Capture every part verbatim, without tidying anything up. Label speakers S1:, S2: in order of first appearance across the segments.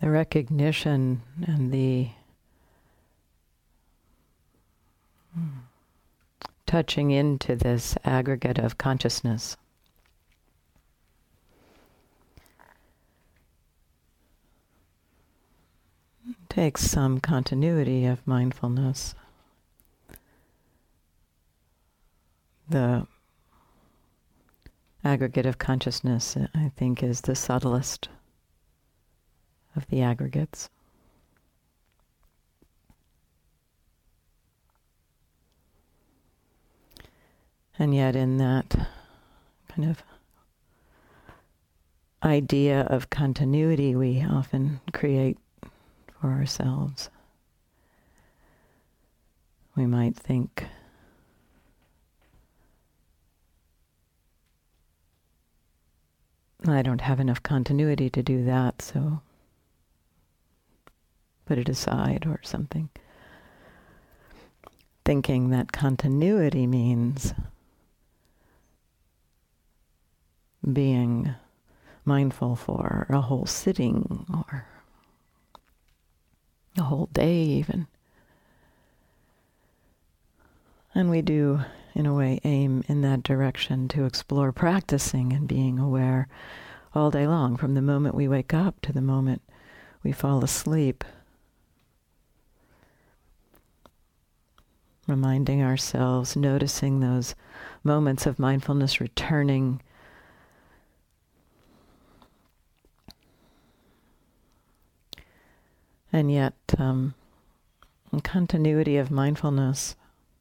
S1: the recognition and the touching into this aggregate of consciousness. It takes some continuity of mindfulness. The aggregate of consciousness, I think, is the subtlest of the aggregates. And yet in that kind of idea of continuity we often create for ourselves, we might think, I don't have enough continuity to do that, so put it aside or something. Thinking that continuity means being mindful for a whole sitting or a whole day even. And we do, in a way, aim in that direction to explore practicing and being aware all day long, from the moment we wake up to the moment we fall asleep. Reminding ourselves, noticing those moments of mindfulness returning. And yet, um, continuity of mindfulness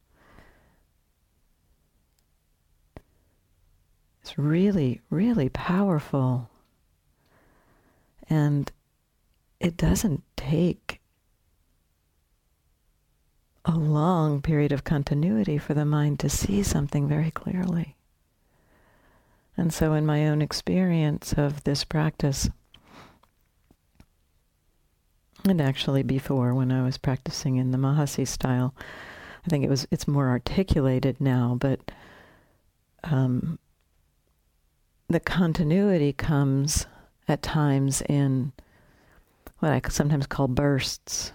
S1: is really, really powerful. And it doesn't take a long period of continuity for the mind to see something very clearly. And so in my own experience of this practice, and actually before when I was practicing in the Mahasi style, I think it was it's more articulated now, but um, the continuity comes at times in what I sometimes call bursts.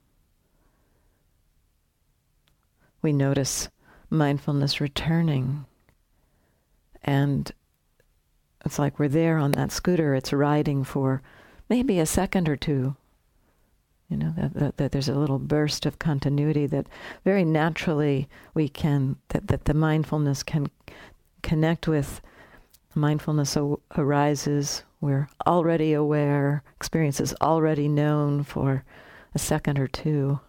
S1: We notice mindfulness returning, and it's like we're there on that scooter, it's riding for maybe a second or two. You know, that, that, that there's a little burst of continuity that very naturally we can, that, that the mindfulness can connect with. Mindfulness o- arises, we're already aware, experience is already known for a second or two.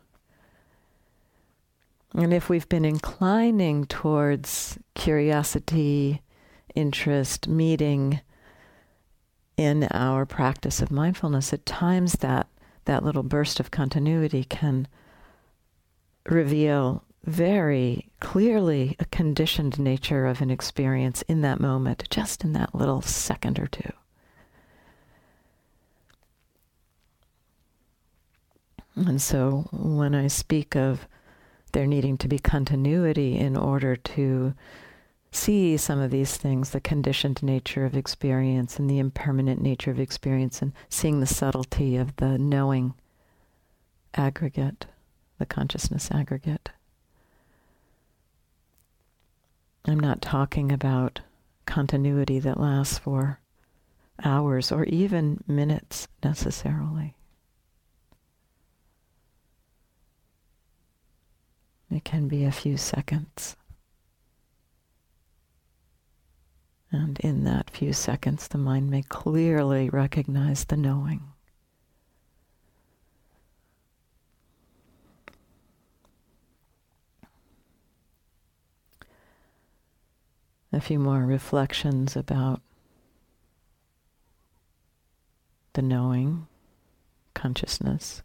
S1: And if we've been inclining towards curiosity, interest, meeting in our practice of mindfulness, at times that that little burst of continuity can reveal very clearly a conditioned nature of an experience in that moment, just in that little second or two. And so when I speak of there needing to be continuity in order to see some of these things, the conditioned nature of experience and the impermanent nature of experience, and seeing the subtlety of the knowing aggregate, the consciousness aggregate. I'm not talking about continuity that lasts for hours or even minutes necessarily. It can be a few seconds. And in that few seconds, the mind may clearly recognize the knowing. A few more reflections about the knowing, consciousness.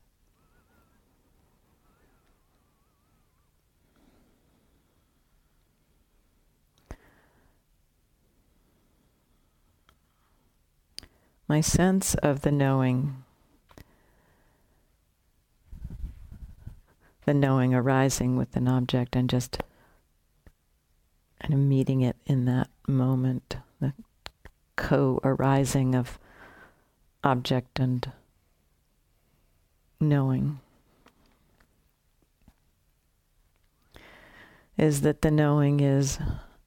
S1: My sense of the knowing, the knowing arising with an object and just kind of meeting it in that moment, the co-arising of object and knowing is that the knowing is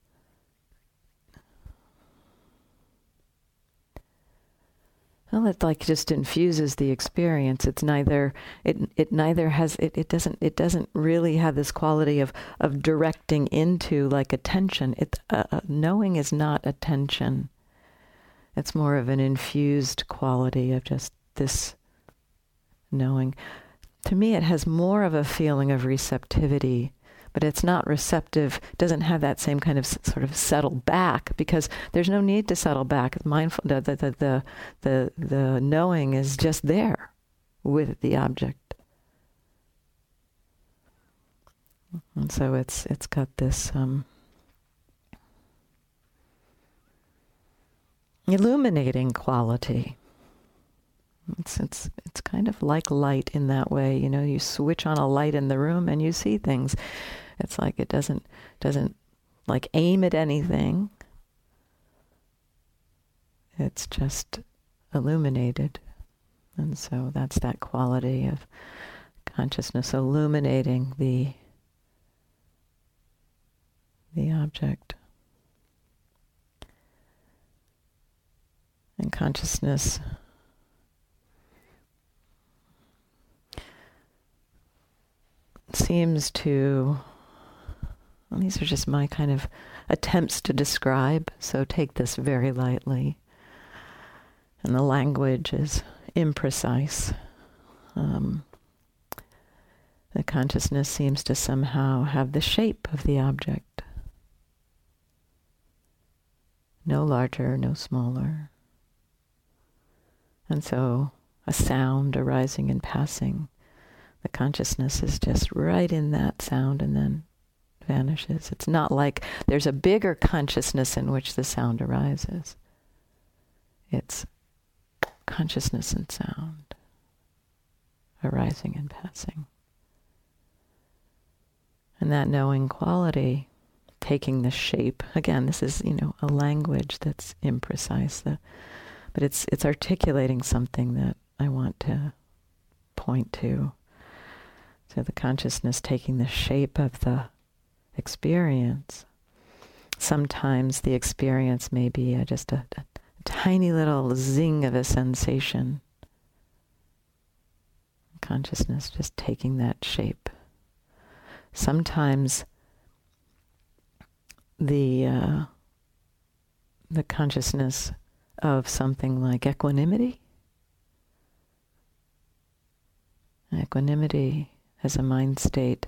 S1: well, it like just infuses the experience. It's neither it it neither has it, it doesn't it doesn't really have this quality of of directing into like attention. It uh, uh, knowing is not attention. It's more of an infused quality of just this knowing. To me, it has more of a feeling of receptivity, but it's not receptive, doesn't have that same kind of s- sort of settle back, because there's no need to settle back. Mindful, the, the, the, the, the, the knowing is just there with the object. And so it's it's got this um, illuminating quality. It's it's it's kind of like light in that way. You know, you switch on a light in the room and you see things. It's like it doesn't doesn't like aim at anything. It's just illuminated. And so that's that quality of consciousness illuminating the the object. And consciousness seems to, well, these are just my kind of attempts to describe, so take this very lightly. And the language is imprecise. Um, the consciousness seems to somehow have the shape of the object. No larger, no smaller. And so a sound arising and passing, the consciousness is just right in that sound and then vanishes. It's not like there's a bigger consciousness in which the sound arises. It's consciousness and sound arising and passing. And that knowing quality taking the shape, again, this is, you know, a language that's imprecise, the, but it's it's articulating something that I want to point to. So the consciousness taking the shape of the experience. Sometimes the experience may be a, just a, a tiny little zing of a sensation. Consciousness just taking that shape. Sometimes the uh, the consciousness of something like equanimity. Equanimity as a mind state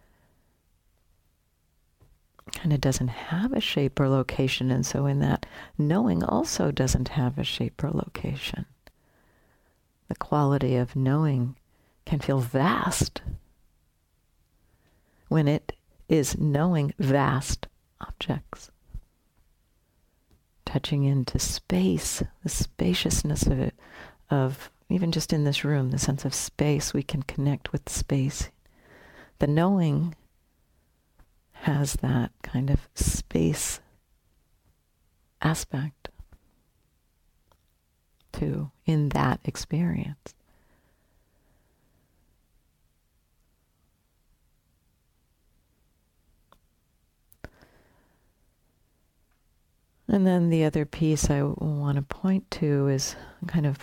S1: kind of doesn't have a shape or location, and so in that, knowing also doesn't have a shape or location. The quality of knowing can feel vast when it is knowing vast objects, touching into space, the spaciousness of it, of even just in this room, the sense of space, we can connect with space. The knowing has that kind of space aspect too in that experience. And then the other piece I want to point to is kind of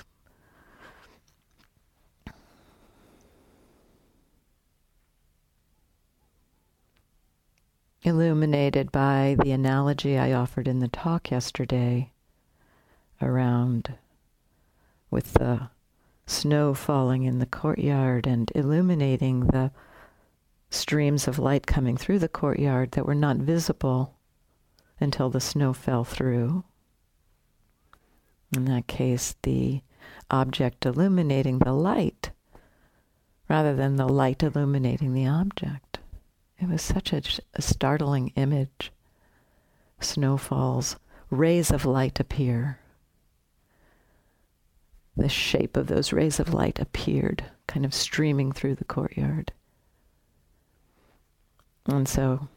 S1: illuminated by the analogy I offered in the talk yesterday around with the snow falling in the courtyard and illuminating the streams of light coming through the courtyard that were not visible until the snow fell through. In that case, the object illuminating the light rather than the light illuminating the object. It was such a, a startling image. Snow falls, rays of light appear. The shape of those rays of light appeared, kind of streaming through the courtyard. And so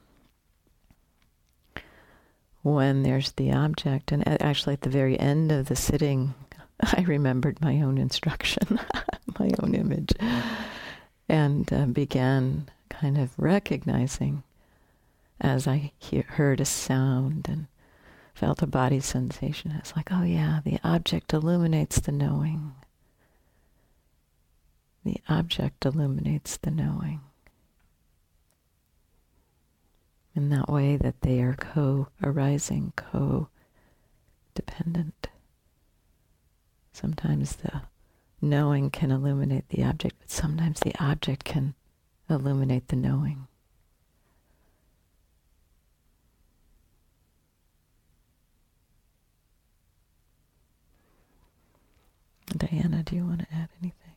S1: when there's the object, and actually at the very end of the sitting, I remembered my own instruction, my own image, and uh, began kind of recognizing as I he- heard a sound and felt a body sensation. It's like, oh yeah, the object illuminates the knowing. The object illuminates the knowing. In that way that they are co-arising, co-dependent. Sometimes the knowing can illuminate the object, but sometimes the object can illuminate the knowing. Diana, do you want to add anything?